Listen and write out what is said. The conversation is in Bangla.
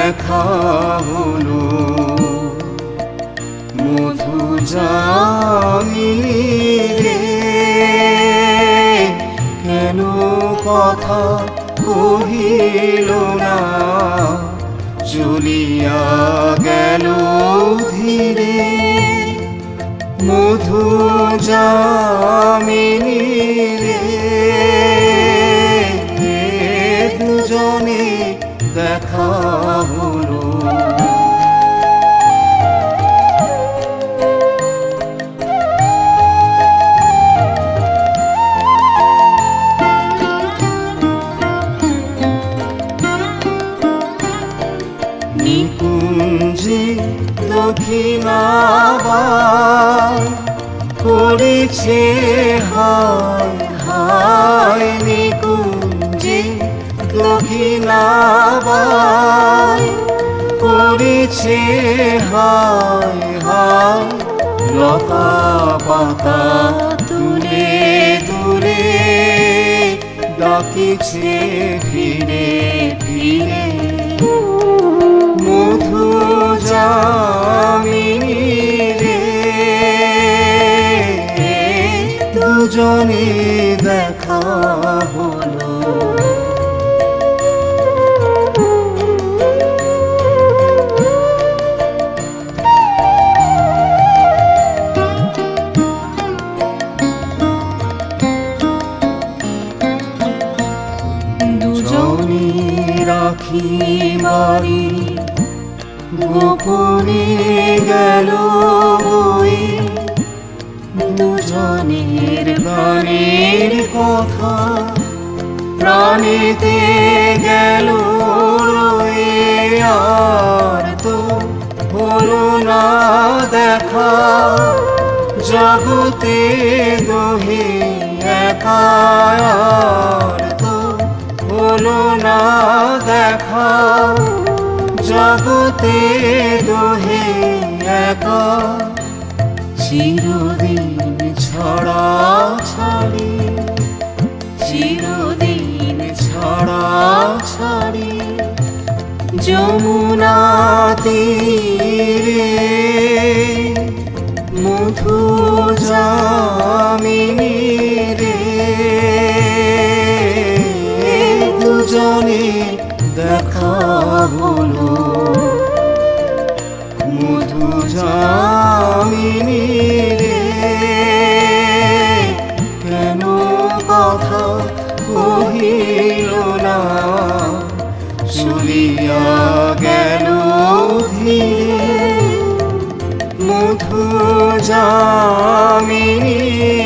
দেখা হলো। মধু যামিনী রে, কেন কথা কহিল না, চলিয়া গেল ধীরে। মধু যামিনী রে, দুজনে দেখা হলো। নিকুঞ্জে দক্ষিণাবার করেছে হায় হায়, নিকুঞ্জে দক্ষিণাবার করেছে হায় হায়। লতা পাতা তুলে তুলে ডাকিছে ফিরে ফিরে। মধু যামিনী রে, দুজনে দেখা হলো। দুজনে রাখি বাড়ি গোপনে গেল বই, দুজনের প্রাণের কথা প্রাণেতে গেল রয়ে। আর তো হলো না দেখা, জগতে দোহে একা। আর তো হলো না দেখা, জগতে দোহে একা। চিরদিন ছড়া ছাড়ি, চিরদিন ছড়া ছাড়ি, যমুনা তীরে। মধু যামিনী রে, দুজনে দেখা হলো। মধু যামিনী রে, কেন কথা কহিল না, চলিয়া গেল ধীরে। মধু যামিনী